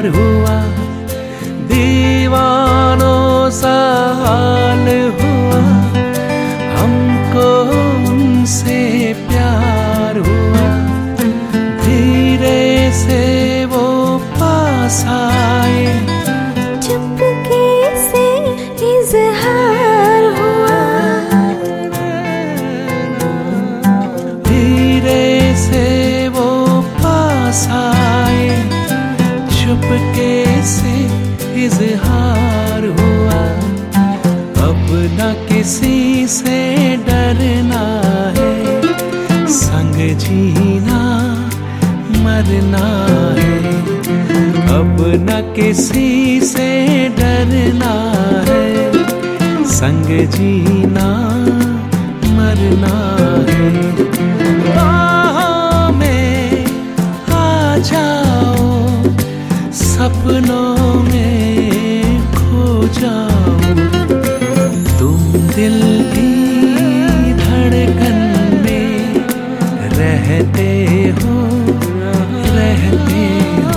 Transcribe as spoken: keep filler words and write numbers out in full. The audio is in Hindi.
हुआ, दीवानों सा हाल हुआ, हमको उनसे प्यार हुआ। धीरे से वो पास आए, चुपके से इज़हार हुआ। धीरे से वो पास आए, चुपके से इज़हार हुआ। अब न किसी से डरना है, संग जीना मरना है। अब न किसी से डरना है, संग जीना मरना है। बाहों में आ जाओ, सपनों में खो जाओ। तुम दिल की धड़कन में रहते हो, रहते हो।